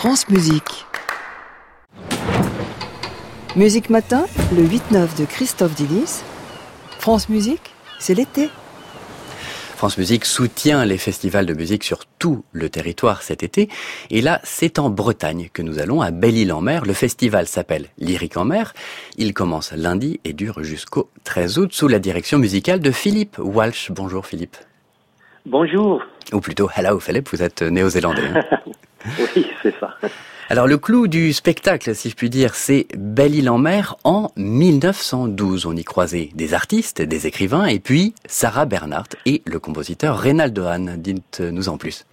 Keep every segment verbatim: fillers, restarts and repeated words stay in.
France Musique. Musique Matin, le huit neuf de Christophe Dillis. France Musique, c'est l'été. France Musique soutient les festivals de musique sur tout le territoire cet été. Et là, c'est en Bretagne que nous allons, à Belle-Île-en-Mer. Le festival s'appelle Lyrique en mer. Il commence lundi et dure jusqu'au treize août sous la direction musicale de Philippe Walsh. Bonjour Philippe. Bonjour. Ou plutôt, hello Philippe, vous êtes néo-zélandais. Hein. Oui, c'est ça. Alors le clou du spectacle, si je puis dire, c'est Belle-Île-en-Mer en mille neuf cent douze. On y croisait des artistes, des écrivains, et puis Sarah Bernhardt et le compositeur Reynaldo Hahn. Dites-nous en plus.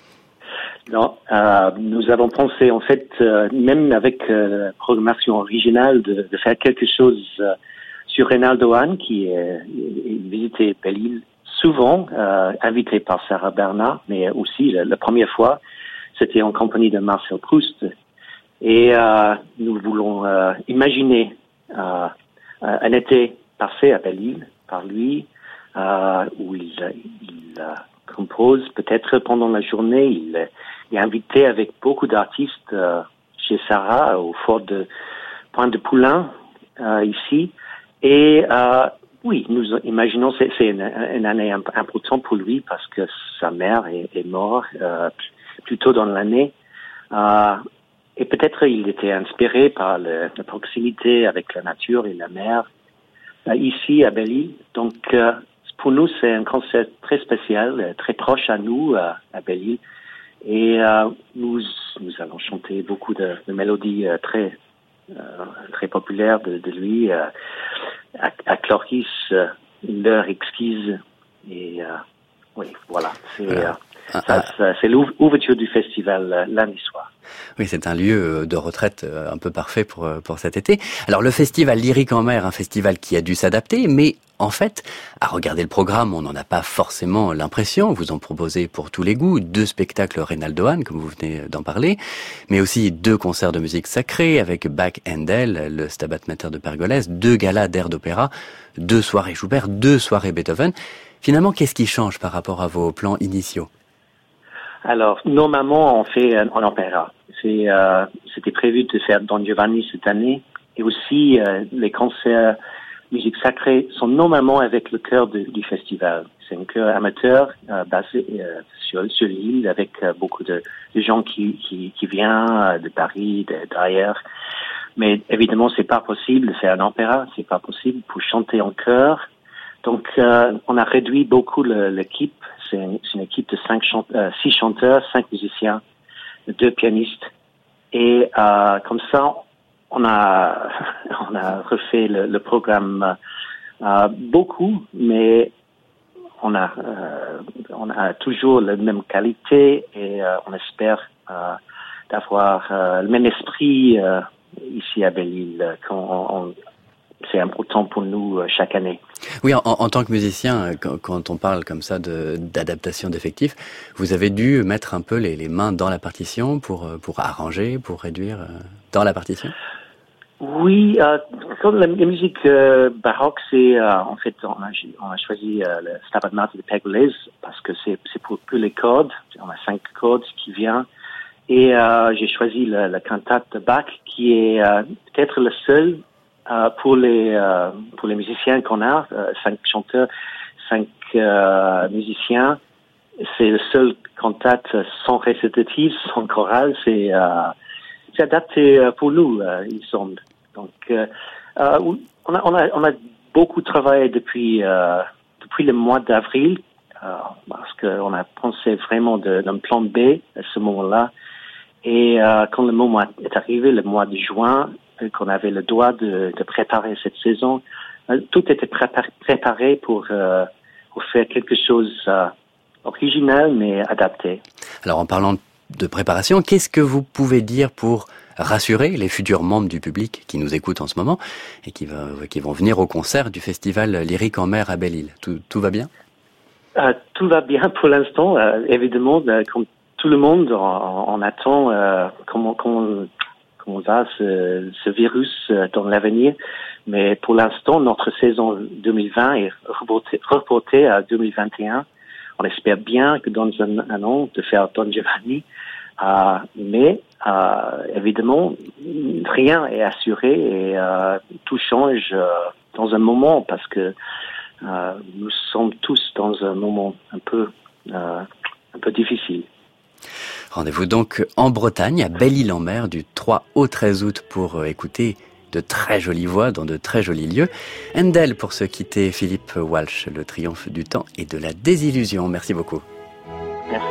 Non, euh, nous avons pensé en fait, euh, même avec euh, la programmation originale, de, de faire quelque chose euh, sur Reynaldo Hahn, qui est, est visité Belle-Île souvent, euh, invité par Sarah Bernhardt, mais aussi la, la première fois, c'était en compagnie de Marcel Proust. Et euh, nous voulons euh, imaginer euh, un été passé à Belle-Île par lui, euh, où il, il euh, compose peut-être pendant la journée. Il, il est invité avec beaucoup d'artistes euh, chez Sarah, au fort de Pointe de Poulain, euh, ici. Et euh, oui, nous imaginons c'est, c'est une, une année importante pour lui parce que sa mère est, est morte euh, plus tôt dans l'année. Euh, et peut-être il était inspiré par le, la proximité avec la nature et la mer euh, ici à Belle-Île. Donc euh, pour nous c'est un concert très spécial, très proche à nous euh, à Belle-Île. Et euh, nous nous allons chanter beaucoup de, de mélodies euh, très euh, très populaires de, de lui. Euh, à, à Cloris, euh, une heure exquise. Et euh, oui, voilà. C'est voilà. Euh, Ça, ça, c'est l'ouverture du festival euh, lundi soir. Oui, c'est un lieu de retraite un peu parfait pour pour cet été. Alors le festival Lyrique en mer, un festival qui a dû s'adapter, mais en fait, à regarder le programme, on n'en a pas forcément l'impression. Vous en proposez pour tous les goûts, deux spectacles Reynaldo Hahn, comme vous venez d'en parler, mais aussi deux concerts de musique sacrée avec Bach et Handel, le Stabat Mater de Pergolèse, deux galas d'air d'opéra, deux soirées Schubert, deux soirées Beethoven. Finalement, qu'est-ce qui change par rapport à vos plans initiaux ? Alors, normalement, on fait euh, en opéra. C'est, euh, c'était prévu de faire Don Giovanni cette année. Et aussi, euh, les concerts musique sacrée sont normalement avec le chœur de, du festival. C'est un chœur amateur euh, basé euh, sur, sur l'île avec euh, beaucoup de, de gens qui, qui, qui viennent euh, de Paris, de, d'ailleurs. Mais évidemment, c'est pas possible de faire un opéra. C'est pas possible pour chanter en chœur. Donc, euh, on a réduit beaucoup le, l'équipe. C'est une, c'est une équipe de cinq chante, euh, six chanteurs, cinq musiciens, deux pianistes. Et euh, comme ça, on a on a refait le, le programme euh, beaucoup, mais on a euh, on a toujours la même qualité et euh, on espère euh, d'avoir euh, le même esprit euh, ici à Belle-Île quand on, on c'est important pour nous euh, chaque année. Oui, en, en tant que musicien, quand, quand on parle comme ça de, d'adaptation d'effectifs, vous avez dû mettre un peu les, les mains dans la partition pour, pour arranger, pour réduire euh, dans la partition ? Oui, euh, comme la, la musique euh, baroque, c'est euh, en fait on a, on a choisi euh, le Stabat Mater de Pergolèse parce que c'est, c'est pour, pour les cordes. On a cinq cordes qui viennent. Et euh, j'ai choisi la, la cantate de Bach qui est euh, peut-être le seul Euh, pour les euh, pour les musiciens qu'on a, euh, cinq chanteurs, cinq euh, musiciens, c'est le seul cantate sans récitatif, sans chorale, c'est euh, c'est adapté pour nous, euh, il semble. Donc euh, euh, on a on a on a beaucoup travaillé depuis euh, depuis le mois d'avril euh, parce que on a pensé vraiment de, d'un plan B à ce moment-là. Et euh, quand le moment est arrivé, le mois de juin, qu'on avait le droit de, de préparer cette saison, euh, tout était préparé, préparé pour, euh, pour faire quelque chose euh, original mais adapté. Alors en parlant de préparation, qu'est-ce que vous pouvez dire pour rassurer les futurs membres du public qui nous écoutent en ce moment et qui, va, qui vont venir au concert du festival Lyrique en mer à Belle-Île ? Tout, tout va bien ? euh, Tout va bien pour l'instant. Euh, évidemment, euh, comme tout le monde, on, on attend euh, comment, comment, comment va ce, ce virus euh, dans l'avenir. Mais pour l'instant, notre saison deux mille vingt est reportée, reportée à deux mille vingt et un. On espère bien que dans un, un an, de faire Don Giovanni. Euh, mais euh, évidemment, rien est assuré et euh, tout change euh, dans un moment parce que euh, nous sommes tous dans un moment un peu, euh, un peu difficile. Rendez-vous donc en Bretagne, à Belle-Île-en-Mer, du trois au treize août pour écouter de très jolies voix dans de très jolis lieux. Handel pour se quitter, Philippe Walsh, le triomphe du temps et de la désillusion. Merci beaucoup. Merci.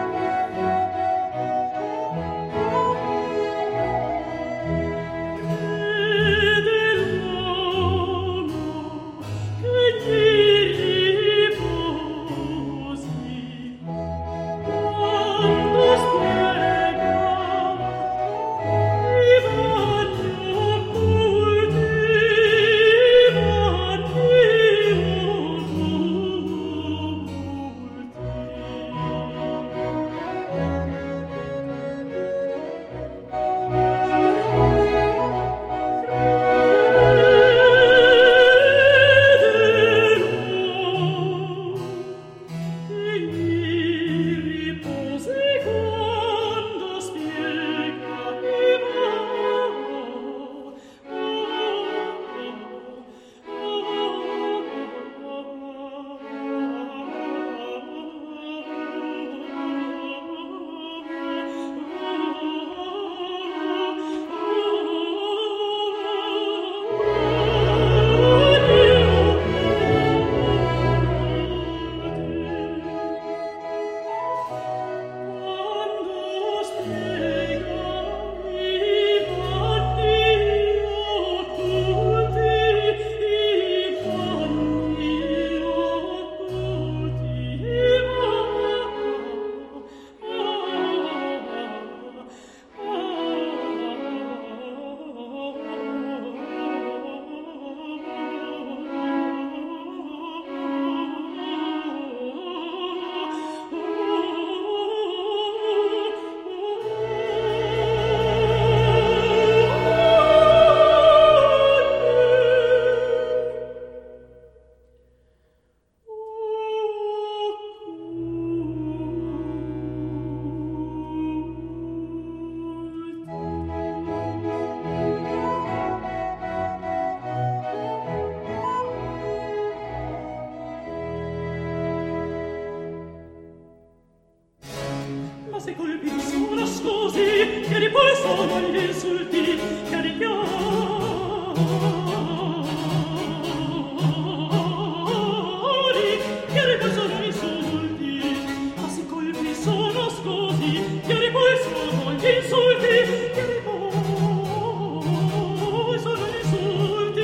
Se colpi sono nascosi, che di poi sono gli insulti, che di chiari, che di poi sono gli insulti. Ma se colpi sono nascosi, che di poi sono gli insulti, che di poi sono gli insulti.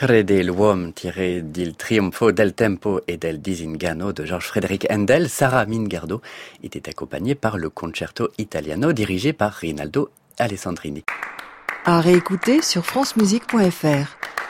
Crede l'uomo tiré del trionfo del tempo et del disinganno de Georges Frédéric Handel, Sarah Mingardo était accompagnée par le Concerto Italiano dirigé par Rinaldo Alessandrini. À réécouter sur francemusique point f r.